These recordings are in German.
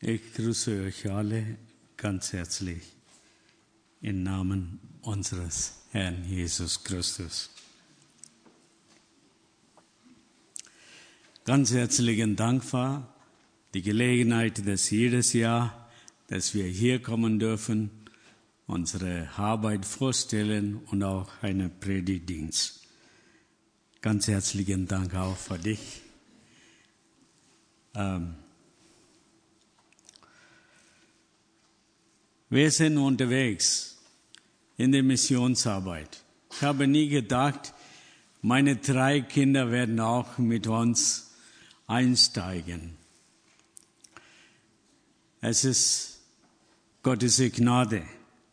Ich grüße euch alle ganz herzlich im Namen unseres Herrn Jesus Christus. Ganz herzlichen Dank für die Gelegenheit, dass jedes Jahr, dass wir hier kommen dürfen, unsere Arbeit vorstellen und auch einen Predigtdienst. Ganz herzlichen Dank auch für dich. Wir sind unterwegs in der Missionsarbeit. Ich habe nie gedacht, meine 3 Kinder werden auch mit uns einsteigen. Es ist Gottes Gnade.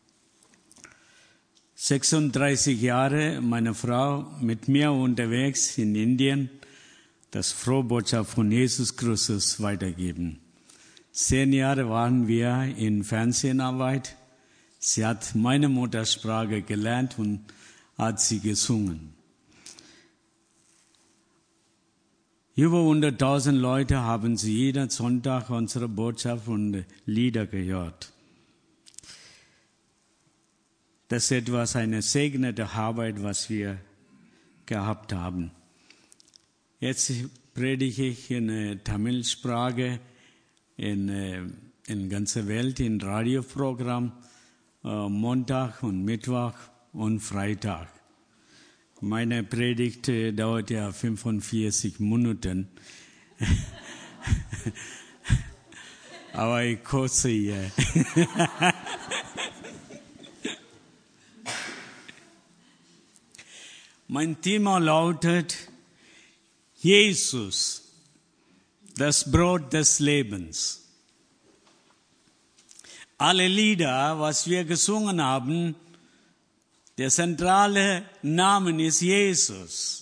36 Jahre meine Frau mit mir unterwegs in Indien, das Frohbotschaft von Jesus Christus weitergeben. 10 Jahre waren wir in Fernseharbeit. Sie hat meine Muttersprache gelernt und hat sie gesungen. Über 100.000 Leute haben sie jeden Sonntag unsere Botschaft und Lieder gehört. Das ist etwas, eine segnende Arbeit, was wir gehabt haben. Jetzt predige ich in der Tamilsprache in ganzer Welt, in Radioprogramm, Montag und Mittwoch und Freitag. Meine Predigt dauert ja 45 Minuten. Aber ich kürze hier. Mein Thema lautet Jesus, das Brot des Lebens. Alle Lieder, was wir gesungen haben, der zentrale Name ist Jesus.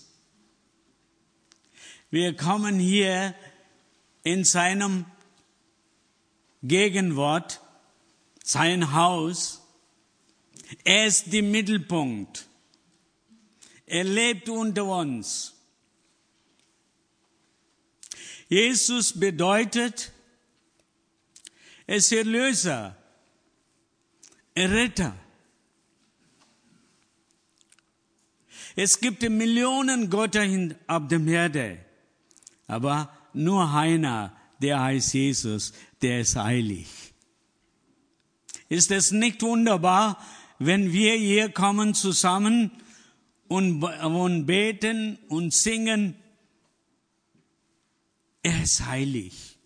Wir kommen hier in seinem Gegenwart, sein Haus. Er ist der Mittelpunkt. Er lebt unter uns. Jesus bedeutet, er ist Erlöser, Retter. Es gibt Millionen Götter auf der Erde, aber nur einer, der heißt Jesus, der ist heilig. Ist es nicht wunderbar, wenn wir hier kommen zusammen und beten und singen? Er ist heilig.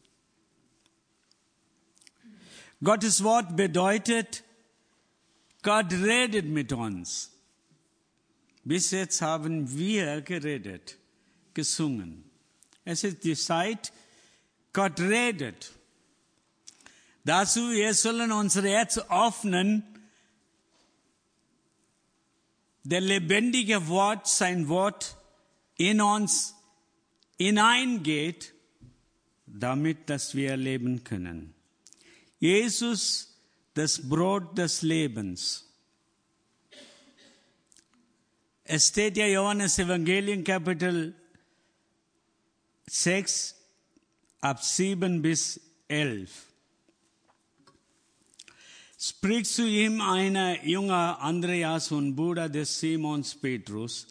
Gottes Wort bedeutet, Gott redet mit uns. Bis jetzt haben wir geredet, gesungen. Es ist die Zeit, Gott redet. Dazu, wir sollen unser Herz öffnen, der lebendige Wort, sein Wort in uns hineingeht, damit, dass wir leben können. Jesus, das Brot des Lebens. Es steht ja Johannes Evangelium Kapitel 6, ab 7 bis 11. Spricht zu ihm ein junger Andreas und Bruder des Simons Petrus.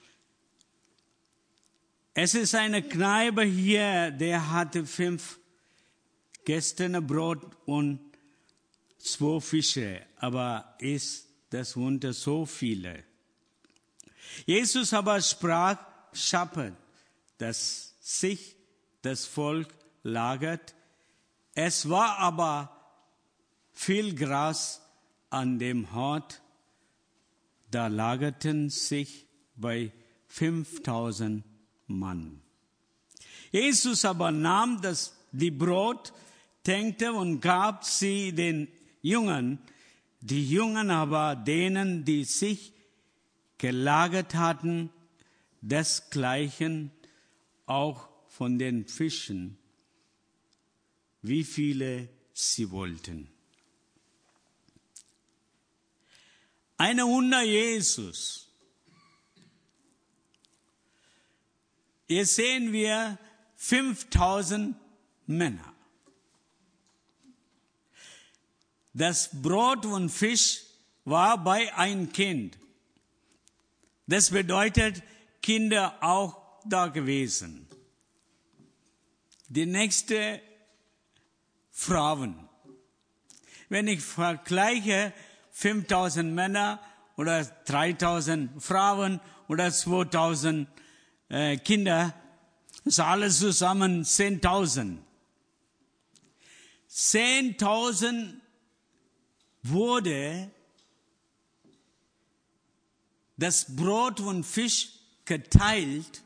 Es ist eine Kneipe hier, der hatte 5 Gäste Brot und 2 Fische, aber ist das unter so viele. Jesus aber sprach, schaffet, dass sich das Volk lagert. Es war aber viel Gras an dem Ort, da lagerten sich bei 5.000 Mann. Jesus aber nahm die Brot, tänkte und gab sie den Jüngern. Die Jünger aber denen, die sich gelagert hatten, desgleichen auch von den Fischen, wie viele sie wollten. Eine Wunder Jesus. Hier sehen wir 5.000 Männer. das Brot und Fisch war bei ein Kind. Das bedeutet, Kinder auch da gewesen. Die nächste Frauen. Wenn ich vergleiche 5000 Männer oder 3000 Frauen oder 2000 Kinder, ist alles zusammen 10.000. 10.000 wurde das Brot und Fisch geteilt.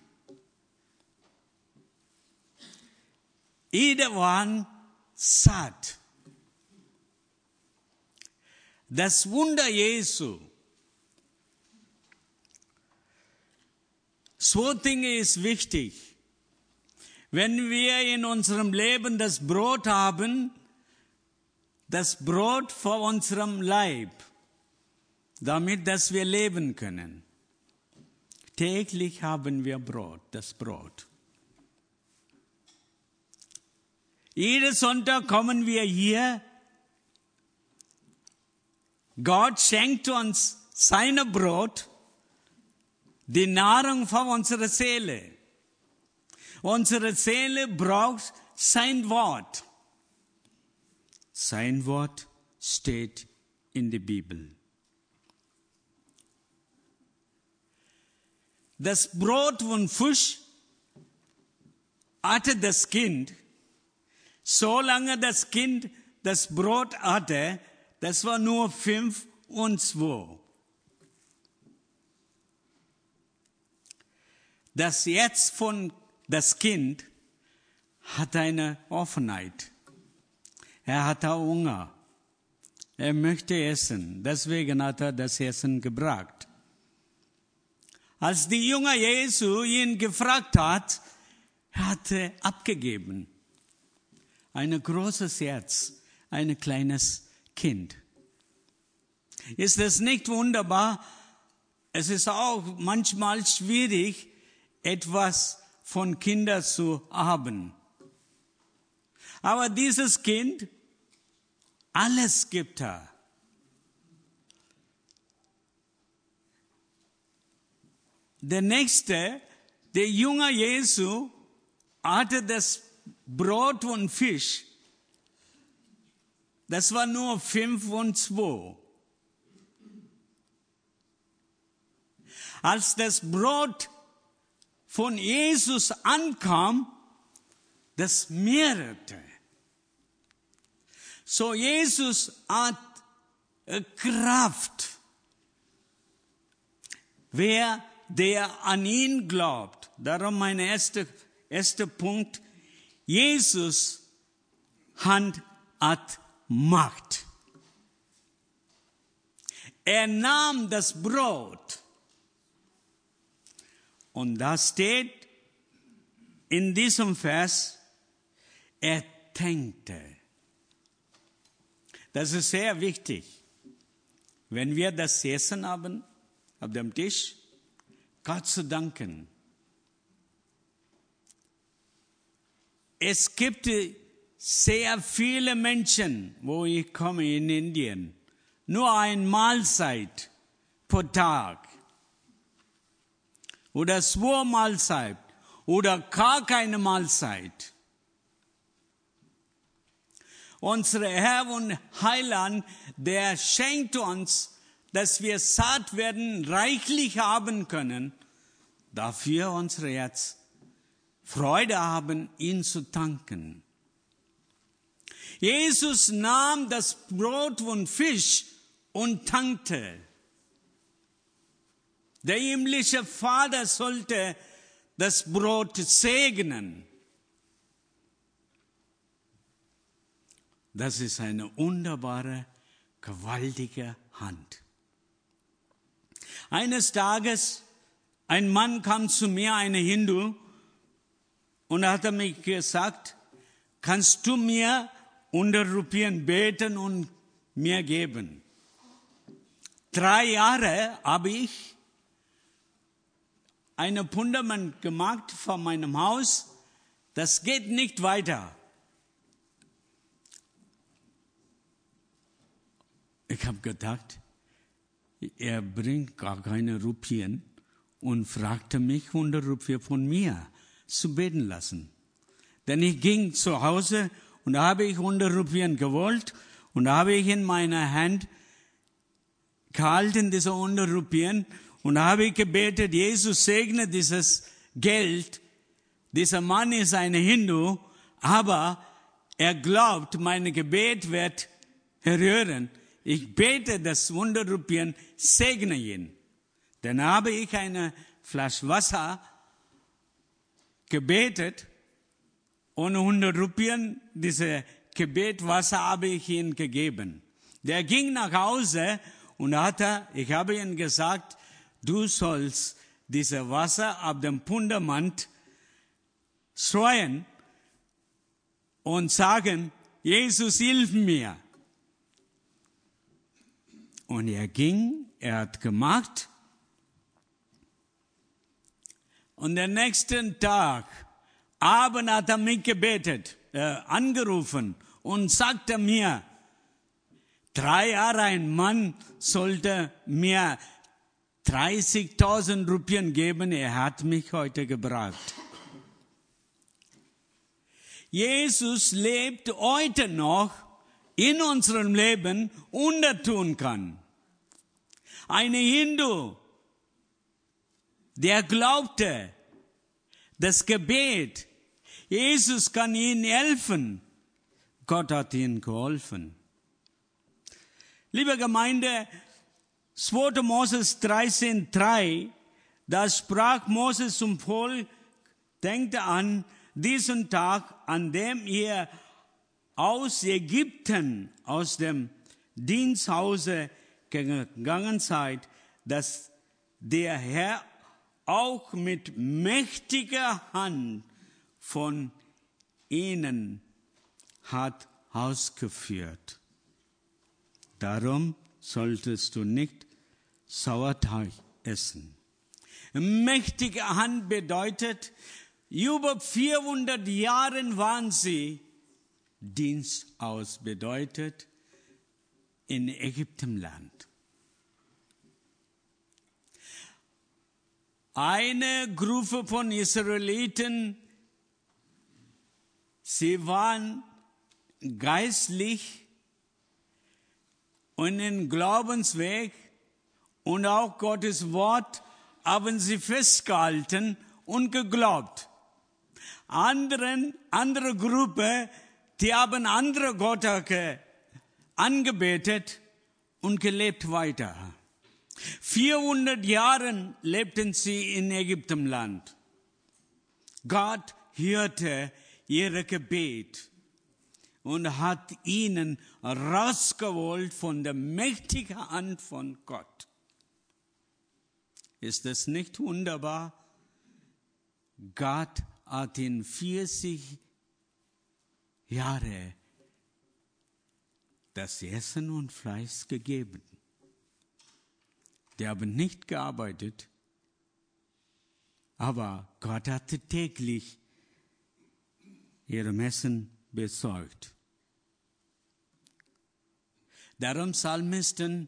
Jeder war satt. Das Wunder Jesu. So Dinge ist wichtig. Wenn wir in unserem Leben das Brot haben, das Brot vor unserem Leib, damit, dass wir leben können. Täglich haben wir Brot, das Brot. Jeden Sonntag kommen wir hier. Gott schenkt uns sein Brot, die Nahrung für unsere Seele. Unsere Seele braucht sein Wort. Sein Wort steht in der Bibel. Das Brot und Fisch hatte das Kind. Solange das Kind das Brot hatte, das war nur 5 und 2. Das jetzt von das Kind hat eine Offenheit. Er hat Hunger. Er möchte essen. Deswegen hat er das Essen gebracht. Als die Jünger Jesu ihn gefragt hat, er hatte abgegeben. Ein großes Herz, ein kleines Kind. Ist das nicht wunderbar? Es ist auch manchmal schwierig, etwas von Kindern zu haben. Aber dieses Kind, alles gibt er. Der nächste, der Jünger Jesu, hatte das Brot und Fisch. Das war nur 5 und 2. Als das Brot von Jesus ankam, das mehrerte. So Jesus hat Kraft. Wer der an ihn glaubt. Darum mein erster Punkt. Jesus hat Macht. Er nahm das Brot. Und da steht in diesem Vers, er tänkte. Das ist sehr wichtig. Wenn wir das Essen haben, auf dem Tisch, Gott zu danken. Es gibt sehr viele Menschen, wo ich komme in Indien, nur eine Mahlzeit pro Tag. Oder 2 Mahlzeit. Oder gar keine Mahlzeit. Unser Herr und Heiland, der schenkt uns, dass wir satt werden, reichlich haben können, dafür unser Herz Freude haben, ihn zu danken. Jesus nahm das Brot und Fisch und dankte. Der himmlische Vater sollte das Brot segnen. Das ist eine wunderbare, gewaltige Hand. Eines Tages, ein Mann kam zu mir, ein Hindu, und er hat mir gesagt, kannst du mir 100 Rupien beten und mir geben? 3 Jahre habe ich ein Fundament gemacht von meinem Haus. Das geht nicht weiter. Ich habe gedacht, er bringt gar keine Rupien und fragte mich 100 Rupien von mir zu beten lassen. Denn ich ging zu Hause und da habe ich 100 Rupien gewollt und da habe ich in meiner Hand gehalten, diese 100 Rupien, und da habe ich gebetet, Jesus segne dieses Geld. Dieser Mann ist ein Hindu, aber er glaubt, mein Gebet wird erhören. Ich bete, dass 100 Rupien segne ihn. Dann habe ich eine Flasche Wasser gebetet und 100 Rupien, diese Gebetwasser habe ich ihm gegeben. Der ging nach Hause und ich habe ihm gesagt, du sollst dieses Wasser auf dem Fundament streuen und sagen, Jesus, hilf mir. Und er ging, er hat gemacht. Und den nächsten Tag, Abend hat er mich angerufen und sagte mir, 3 Jahre ein Mann sollte mir 30.000 Rupien geben, er hat mich heute gebracht. Jesus lebt heute noch in unserem Leben und er tun kann. Ein Hindu, der glaubte, das Gebet, Jesus kann ihnen helfen. Gott hat ihnen geholfen. Liebe Gemeinde, 2. Moses 13,3, da sprach Moses zum Volk, denkt an diesen Tag, an dem ihr aus Ägypten, aus dem Diensthause gegangen seid, dass der Herr auch mit mächtiger Hand von ihnen hat ausgeführt. Darum solltest du nicht Sauerteig essen. Mächtige Hand bedeutet, über 400 Jahren waren sie Dienst aus, bedeutet in Ägyptenland. Eine Gruppe von Israeliten, sie waren geistlich und im Glaubensweg und auch Gottes Wort haben sie festgehalten und geglaubt. Andere Gruppe, die haben andere Götter angebetet und gelebt weiter. 400 Jahre lebten sie in Ägyptenland. Gott hörte ihr Gebet und hat ihnen rausgeholt von der mächtigen Hand von Gott. Ist das nicht wunderbar? Gott hat ihnen 40 Jahre das Essen und Fleisch gegeben. Die haben nicht gearbeitet, aber Gott hatte täglich ihrem Essen besorgt. Darum Psalmisten,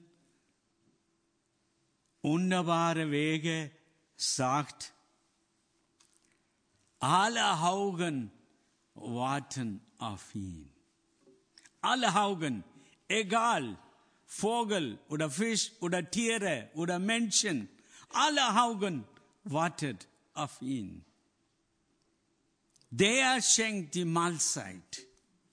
wunderbare Wege, sagt, alle Augen warten auf ihn. Alle Augen, egal, Vogel oder Fisch oder Tiere oder Menschen, alle Augen warten auf ihn. Der schenkt die Mahlzeit.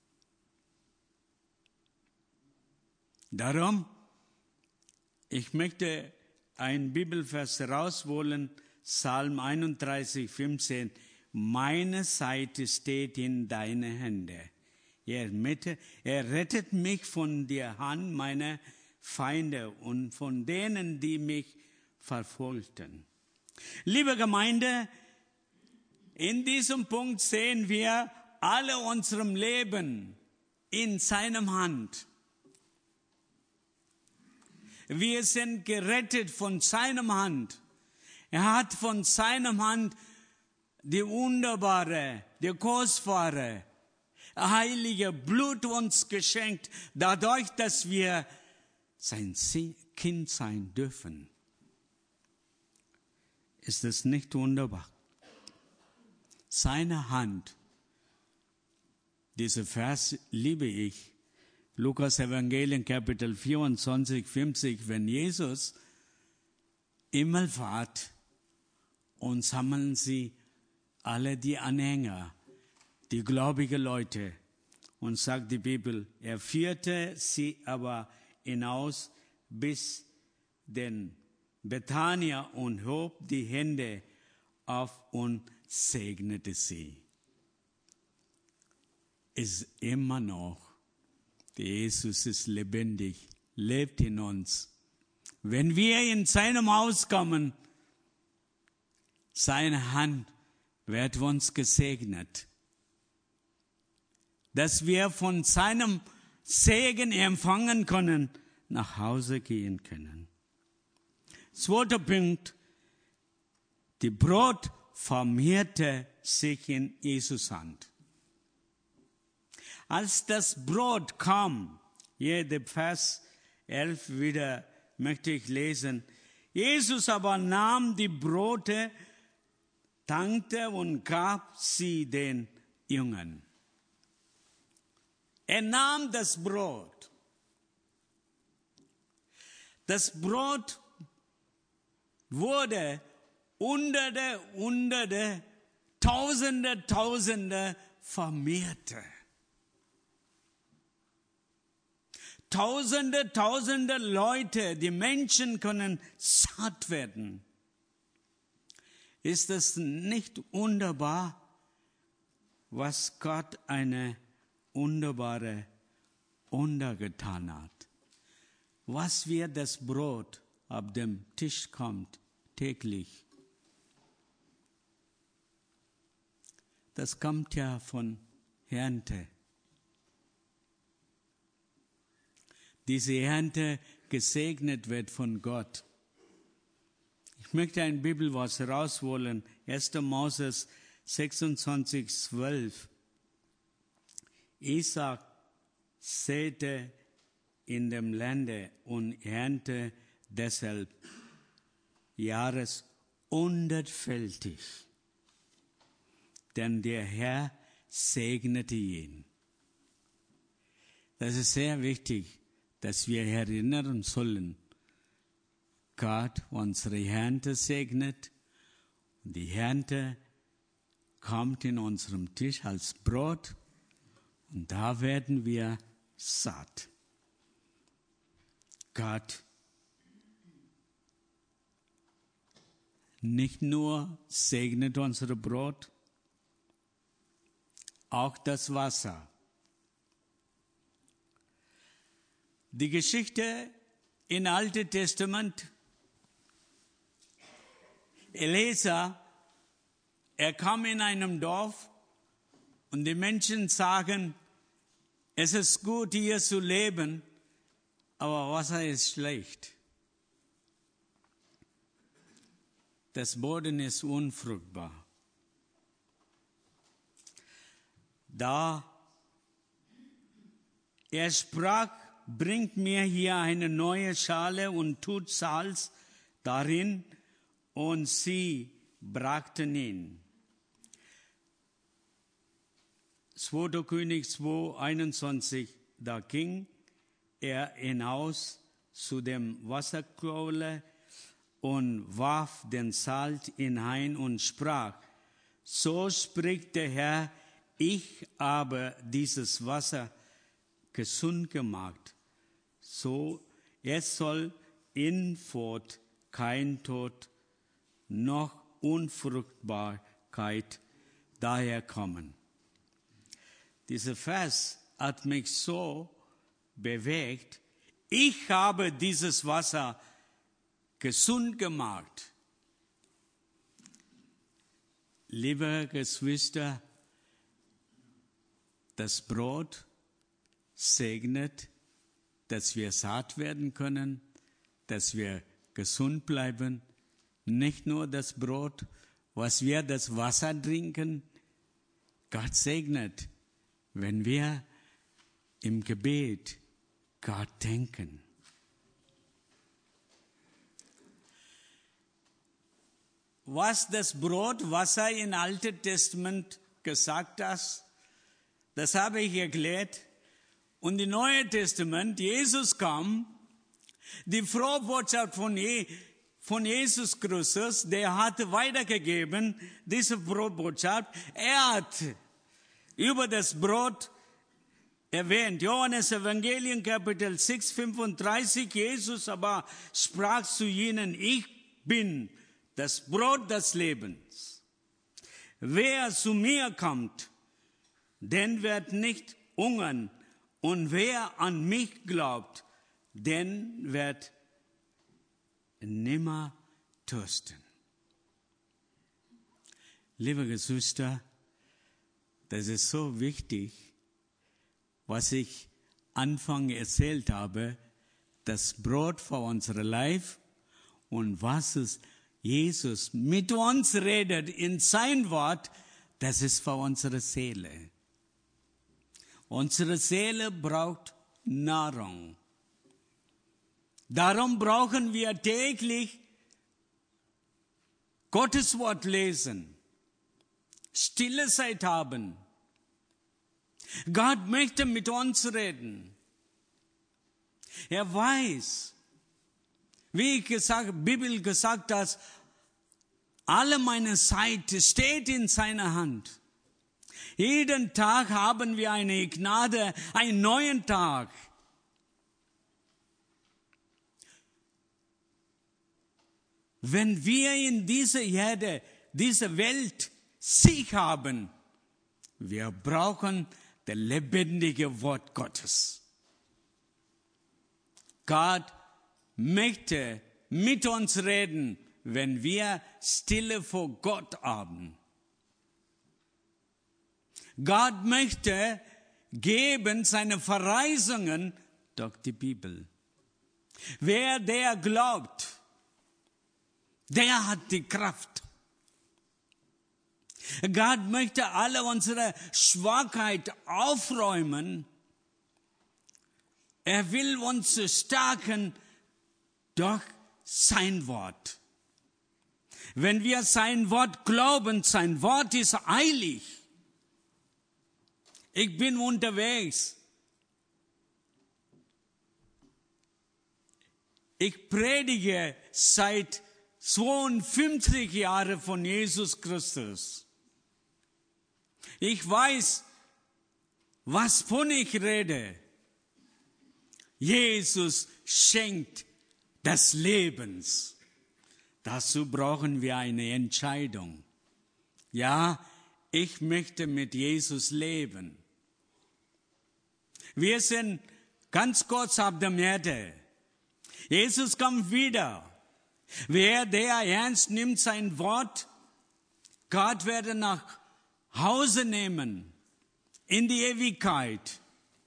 Darum, ich möchte einen Bibelvers herausholen, Psalm 31, 15. Meine Seite steht in deine Hände. Er rettet mich von der Hand meiner Feinde und von denen, die mich verfolgten. Liebe Gemeinde, in diesem Punkt sehen wir alle unserem Leben in seinem Hand. Wir sind gerettet von seinem Hand. Er hat von seinem Hand die wunderbare, die kostbare, heilige Blut uns geschenkt, dadurch, dass wir sein Kind sein dürfen. Ist das nicht wunderbar? Seine Hand, dieser Vers liebe ich, Lukas Evangelium Kapitel 24, 50, wenn Jesus Himmelfahrt und sammeln sie alle die Anhänger, die gläubigen Leute, und sagt die Bibel, er führte sie aber hinaus bis den Bethania und hob die Hände auf und segnete sie. Ist immer noch, Jesus ist lebendig, lebt in uns. Wenn wir in seinem Haus kommen, seine Hand wird uns gesegnet, dass wir von seinem Segen empfangen können, nach Hause gehen können. Zweiter Punkt, die Brot formierte sich in Jesus Hand. Als das Brot kam, hier der Vers 11 wieder möchte ich lesen, Jesus aber nahm die Brote, dankte und gab sie den Jüngern. Er nahm das Brot. Das Brot wurde Hunderte, Tausende vermehrte. Tausende Leute, die Menschen können satt werden. Ist es nicht wunderbar, was Gott eine wunderbare Wunder getan hat? Was wir das Brot auf dem Tisch kommt täglich, das kommt ja von Ernte. Diese Ernte gesegnet wird von Gott. Ich möchte ein Bibelwort herausholen, 1. Moses 26, 12. Isaac säte in dem Lande und ernte deshalb Jahres 100-fältig. Denn der Herr segnete ihn. Das ist sehr wichtig, dass wir erinnern sollen, Gott unsere Ernte segnet und die Ernte kommt in unserem Tisch als Brot und da werden wir satt. Gott nicht nur segnet unser Brot, auch das Wasser. Die Geschichte im Alten Testament, Elisa, er kam in einem Dorf und die Menschen sagen, es ist gut hier zu leben, aber Wasser ist schlecht. Das Boden ist unfruchtbar. Da er sprach, bringt mir hier eine neue Schale und tut Salz darin, und sie brachten ihn. 2. König 2, 21, da ging er hinaus zu dem Wasserquelle und warf den Salz hinein und sprach, so spricht der Herr, ich habe dieses Wasser gesund gemacht, so es soll hinfort kein Tod noch Unfruchtbarkeit daherkommen. Dieser Vers hat mich so bewegt, ich habe dieses Wasser gesund gemacht. Liebe Geschwister, das Brot segnet, dass wir satt werden können, dass wir gesund bleiben. Nicht nur das Brot, was wir das Wasser trinken. Gott segnet, wenn wir im Gebet Gott denken. was das Brot, Wasser im Alten Testament gesagt hat, das habe ich erklärt. Und im Neuen Testament, Jesus kam, die frohe Botschaft von Jesus Christus, der hat weitergegeben, diese frohe Botschaft. Er hat über das Brot erwähnt. Johannes Evangelium Kapitel 6, 35. Jesus aber sprach zu ihnen, ich bin das Brot des Lebens. Wer zu mir kommt, den wird nicht hungern. Und wer an mich glaubt, den wird nimmer dürsten. Liebe Geschwister, das ist so wichtig, was ich Anfang erzählt habe, das Brot für unser Leib und was es Jesus mit uns redet in sein Wort, das ist für unsere Seele. Unsere Seele braucht Nahrung. Darum brauchen wir täglich Gottes Wort lesen, stille Zeit haben. Gott möchte mit uns reden. Er weiß, wie Bibel gesagt hat, alle meine Zeit steht in seiner Hand. Jeden Tag haben wir eine Gnade, einen neuen Tag. Wenn wir in dieser Erde, dieser Welt Sieg haben, wir brauchen das lebendige Wort Gottes. Gott möchte mit uns reden, wenn wir Stille vor Gott haben. Gott möchte geben seine Verheißungen durch die Bibel. Wer der glaubt, der hat die Kraft. Gott möchte alle unsere Schwachheit aufräumen. Er will uns stärken durch sein Wort. Wenn wir sein Wort glauben, sein Wort ist heilig. Ich bin unterwegs. Ich predige seit 52 Jahren von Jesus Christus. Ich weiß, was von ich rede. Jesus schenkt das Lebens. Dazu brauchen wir eine Entscheidung. Ja, ich möchte mit Jesus leben. Wir sind ganz kurz auf der Erde. Jesus kommt wieder. Wer der ernst nimmt sein Wort, Gott werde nach Hause nehmen, in die Ewigkeit.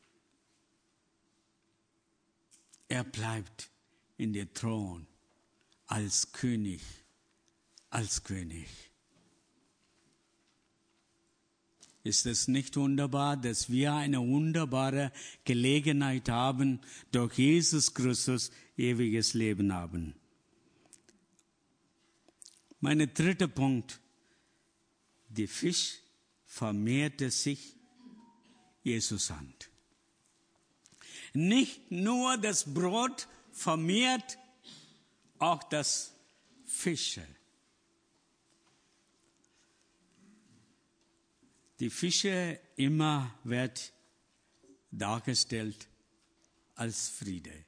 Er bleibt in der Thron als König, als König. Ist es nicht wunderbar, dass wir eine wunderbare Gelegenheit haben, durch Jesus Christus ewiges Leben haben? Mein dritter Punkt. Der Fisch vermehrte sich Jesus Hand. Nicht nur das Brot vermehrt, auch das Fische. Die Fische immer wird dargestellt als Friede.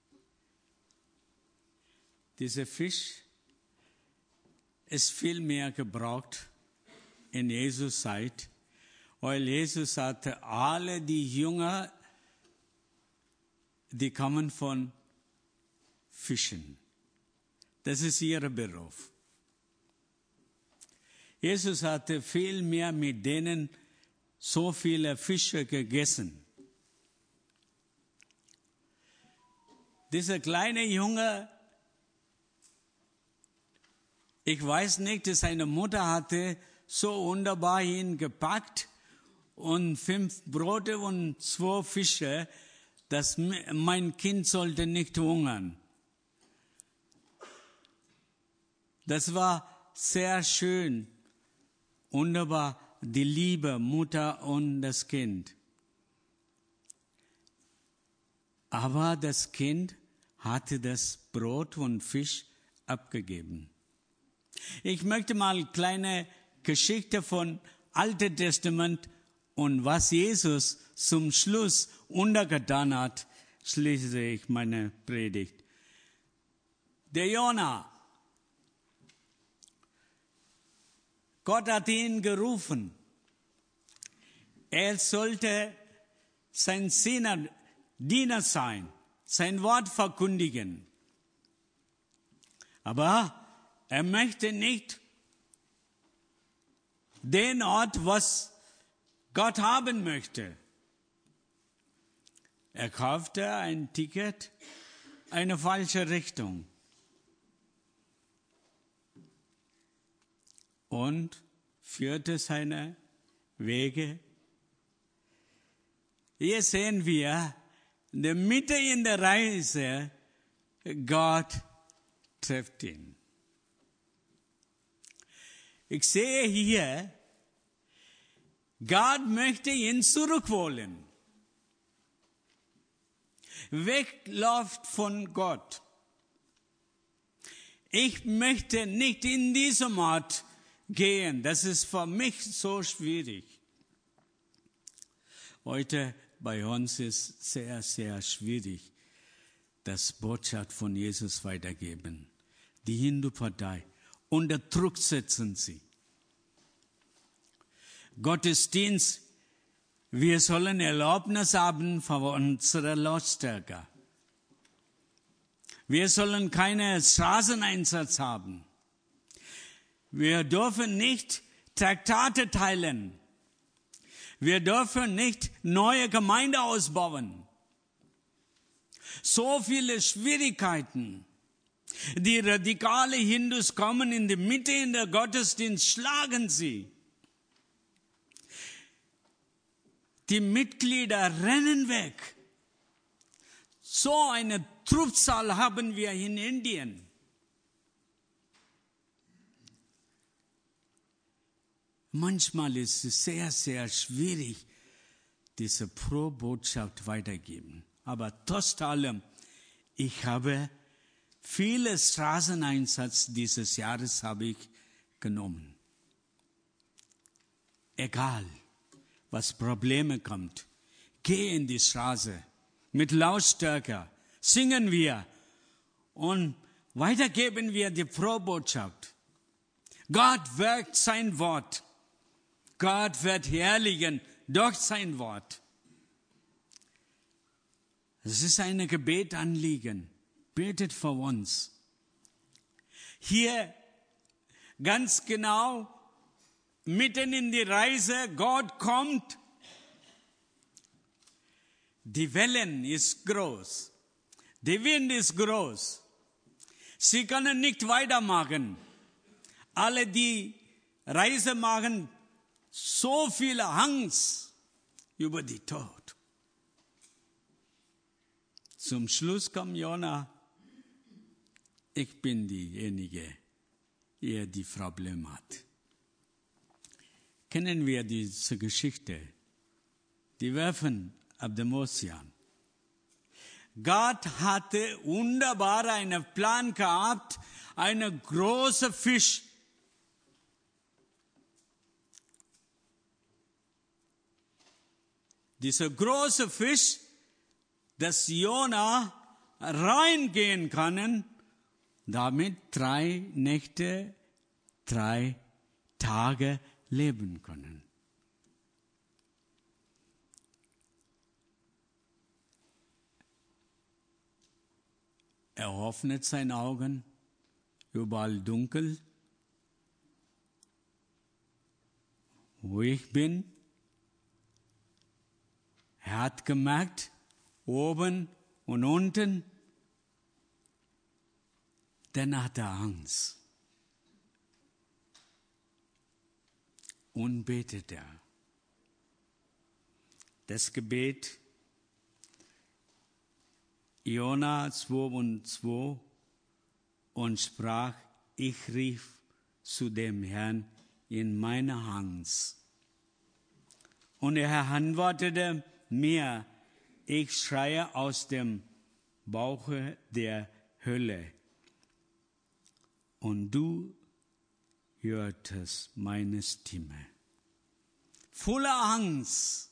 Dieser Fisch ist viel mehr gebraucht in Jesus Zeit, weil Jesus hatte alle die Jünger, die kommen von Fischen. Das ist ihr Beruf. Jesus hatte viel mehr mit denen so viele Fische gegessen. Dieser kleine Junge, ich weiß nicht, dass seine Mutter hatte so wunderbar ihn gepackt und 5 Brote und 2 Fische, dass mein Kind sollte nicht hungern. Das war sehr schön, wunderbar, die Liebe, Mutter und das Kind. Aber das Kind hatte das Brot und Fisch abgegeben. Ich möchte mal eine kleine Geschichte von Alten Testament und was Jesus zum Schluss untergetan hat, schließe ich meine Predigt. Der Jona, Gott hat ihn gerufen. Er sollte sein Diener sein, sein Wort verkündigen. Aber er möchte nicht den Ort, was Gott haben möchte. Er kaufte ein Ticket, eine falsche Richtung. Und führte seine Wege. Hier sehen wir, in der Mitte in der Reise, Gott trifft ihn. Ich sehe hier, Gott möchte ihn zurückholen. Wegläuft von Gott. Ich möchte nicht in diesem Ort gehen. Das ist für mich so schwierig. Heute bei uns ist sehr, sehr schwierig, das Botschaft von Jesus weitergeben. Die Hindu-Partei, unter Druck setzen sie. Gottesdienst, wir sollen Erlaubnis haben für unsere Lautstärke. Wir sollen keinen Straßeneinsatz haben. Wir dürfen nicht Traktate teilen. Wir dürfen nicht neue Gemeinde ausbauen. So viele Schwierigkeiten. Die radikale Hindus kommen in die Mitte in der Gottesdienst, schlagen sie. Die Mitglieder rennen weg. So eine Trübsal haben wir in Indien. Manchmal ist es sehr, sehr schwierig, diese Pro-Botschaft weitergeben. Aber trotz allem, ich habe viele Straßeneinsatz dieses Jahres habe ich genommen. Egal, was Probleme kommt, geh in die Straße mit Lautstärke, singen wir und weitergeben wir die Pro-Botschaft. Gott wirkt sein Wort. Gott wird herrlichen durch sein Wort. Es ist ein Gebetanliegen. Betet für uns. Hier ganz genau, mitten in die Reise, Gott kommt. Die Wellen ist groß. Der Wind ist groß. Sie können nicht weitermachen. Alle, die Reise machen, so viel Angst über die Tod. Zum Schluss kommt Jona, ich bin diejenige, die die Probleme hat. Kennen wir diese Geschichte? Die werfen auf dem Ozean. Gott hatte wunderbar einen Plan gehabt, einen großen Fisch. Dieser große Fisch, dass Jona reingehen kann, damit 3 Nächte, 3 Tage leben können. Er öffnet seine Augen, überall dunkel. Wo ich bin, er hat gemerkt, oben und unten, dann hat er Angst. Und betet er. Das Gebet, Jona 2:2, und sprach, ich rief zu dem Herrn in meine Hand. Und er antwortete mir, ich schreie aus dem Bauche der Hölle. Und du hörtest meine Stimme. Voller Angst.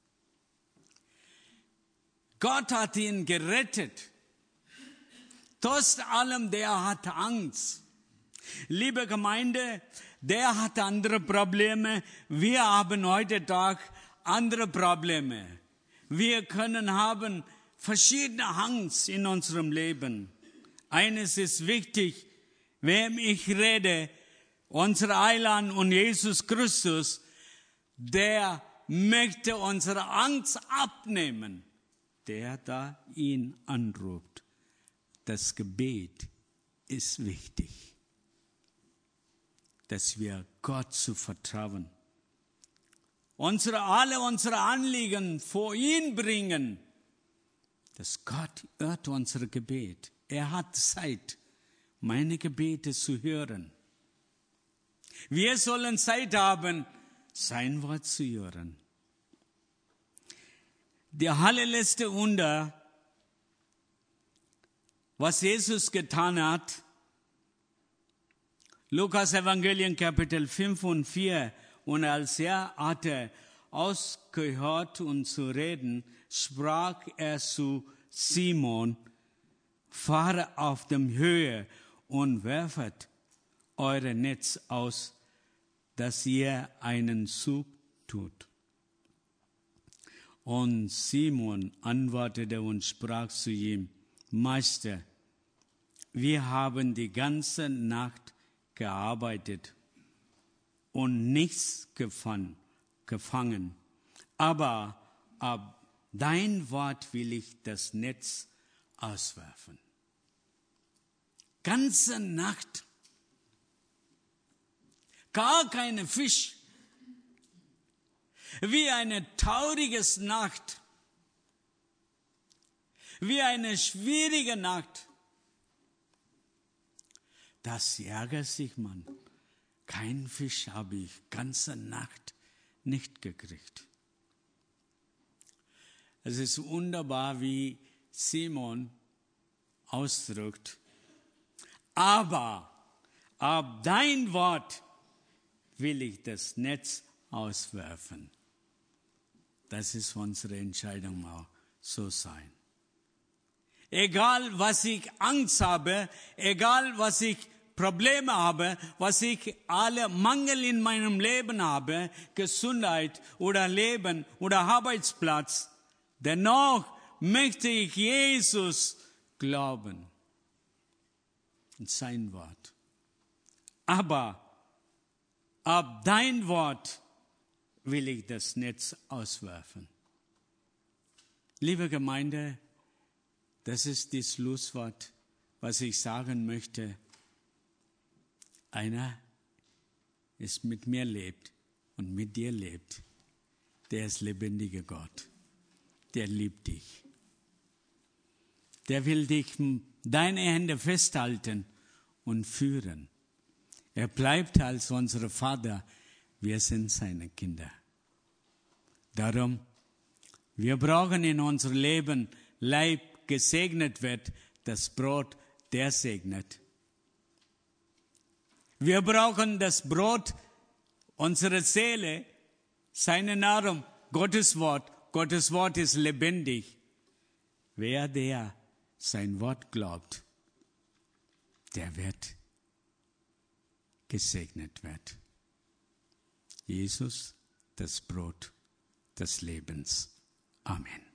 Gott hat ihn gerettet. Trotz allem, der hat Angst. Liebe Gemeinde, der hat andere Probleme. Wir haben heute Tag andere Probleme. Wir können haben verschiedene Angst in unserem Leben. Eines ist wichtig, wem ich rede, unser Heiland und Jesus Christus, der möchte unsere Angst abnehmen, der da ihn anruft. Das Gebet ist wichtig, dass wir Gott zu vertrauen. Alle unsere Anliegen vor ihn bringen, dass Gott hört unser Gebet. Er hat Zeit, meine Gebete zu hören. Wir sollen Zeit haben, sein Wort zu hören. Der allerletzte Wunder, was Jesus getan hat, Lukas Evangelium Kapitel 5 und 4, und als er hatte ausgehört und zu reden, sprach er zu Simon, fahre auf dem Höhe und werfet eure Netz aus, dass ihr einen Zug tut. Und Simon antwortete und sprach zu ihm, Meister, wir haben die ganze Nacht gearbeitet und nichts gefangen. Aber ab dein Wort will ich das Netz auswerfen. Ganze Nacht. Gar keine Fisch. Wie eine traurige Nacht. Wie eine schwierige Nacht. Das ärgert sich man. Kein Fisch habe ich ganze Nacht nicht gekriegt. Es ist wunderbar, wie Simon ausdrückt. Aber ab dein Wort will ich das Netz auswerfen. Das ist unsere Entscheidung auch so sein. Egal, was ich Angst habe, egal, was ich Probleme habe, was ich alle Mangel in meinem Leben habe, Gesundheit oder Leben oder Arbeitsplatz, dennoch möchte ich Jesus glauben und sein Wort. Aber ab dein Wort will ich das Netz auswerfen. Liebe Gemeinde, das ist das Schlusswort, was ich sagen möchte. Einer ist mit mir lebt und mit dir lebt. Der ist lebendiger Gott. Der liebt dich. Der will dich deine Hände festhalten und führen. Er bleibt als unser Vater. Wir sind seine Kinder. Darum, wir brauchen in unserem Leben Leib gesegnet wird, das Brot, der segnet. Wir brauchen das Brot, unsere Seele, seine Nahrung, Gottes Wort. Gottes Wort ist lebendig. Wer der sein Wort glaubt, der wird gesegnet werden. Jesus, das Brot des Lebens. Amen.